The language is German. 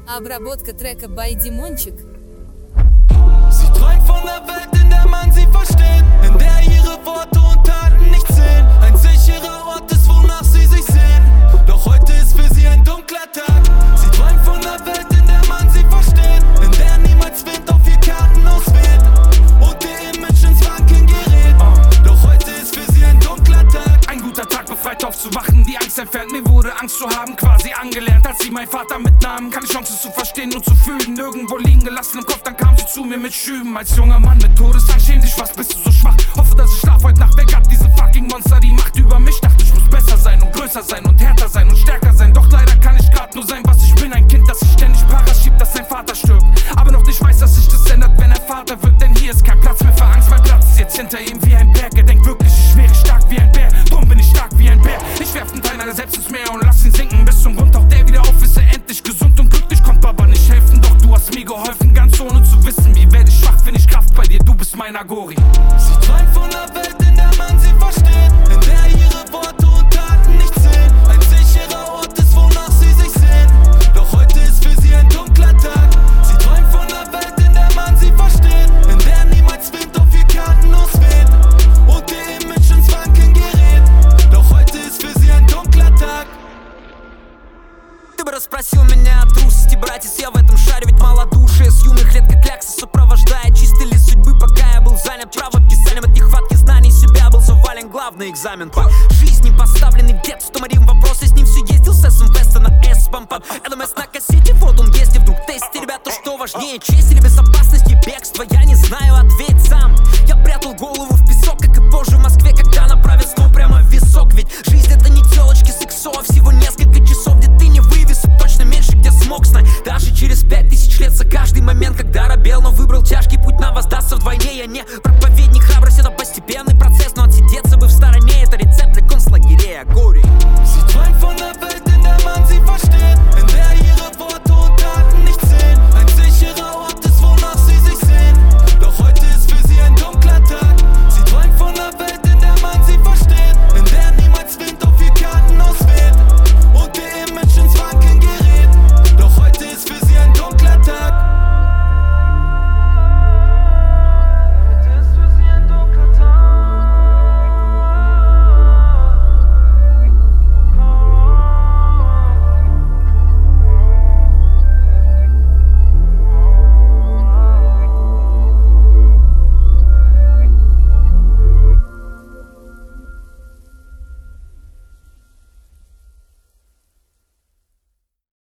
Обработка трека by Димончик. Sie träumt von der Welt, in der man sie versteht, in der ihre Worte und Taten nicht zählen. Ein sicherer Ort ist, wonach sie sich sehen. Doch heute ist für sie ein dunkler Tag. Sie träumt von der Welt, in der man sie versteht, in der niemals Wind auf ihr Kartenhaus weht und ihr Image ins Wanken gerät. Doch heute ist für sie ein dunkler Tag. Ein guter Tag, befreit aufzuwachen, die Angst entfernt. Mir wurde Angst zu haben, quasi angelernt, als sie mein Vater mitnahmen. Keine Chance zu verstehen und zu fühlen, irgendwo liegen gelassen im Kopf, dann kam sie zu mir mit Schüben. Als junger Mann mit Todesangst, schäm dich, was bist du so schwach? Hoffe, dass ich schlaf heute Nacht weg, hab diese fucking Monster die Macht über mich. Dachte, ich muss besser sein und größer sein und härter sein und stärker sein. Doch leider kann ich grad nur sein, was ich bin. Ein Kind, das sich ständig paraschiebt, dass sein Vater stirbt, aber noch nicht weiß, dass sich das ändert, wenn er Vater wird. Denn hier ist kein Platz mehr für Angst, mein Platz ist jetzt hinter ihm wie ein Berg. Er denkt wirklich, ich wäre stark wie ein Bär, drum bin ich stark wie ein Bär. Ich werf den Teil meiner selbst ins Meer und lass ihn sinken bis zum Grund. Taucht der wieder auf, ist er endlich gesund und glücklich, kommt aber nicht helfen. Doch du hast mir geholfen, ganz ohne zu wissen, wie werde ich schwach, finde ich Kraft bei dir, du bist mein Agori. Sie träumt von der Welt, in der man sie versteht, in der ihre Worte und Taten nicht zählen. Ein sicherer Ort ist, wonach sie sich sehen. Doch heute ist für sie ein dunkler Tag. Sie träumt von der Welt, in der man sie versteht, in der niemals Wind auf ihr Kartenhaus weht und ihr Image ins Wanken gerät. Doch heute ist für sie ein dunkler Tag. Ты бы расспросил меня о трусости, братец, я в этом шаре, ведь малодушие с юных лет как клякса сопровождает чистый лист судьбы, пока я был занят правописанием. От нехватки знаний себя был завален главный экзамен по жизни, поставленный в детстве. Томарим вопрос, и с ним все ездил с СМ Веста на S-помпа. ЛМС на кассете, вот он есть, и вдруг тесте, ребята, что важнее, честь или безопасность и бегство? Я не знаю ответ.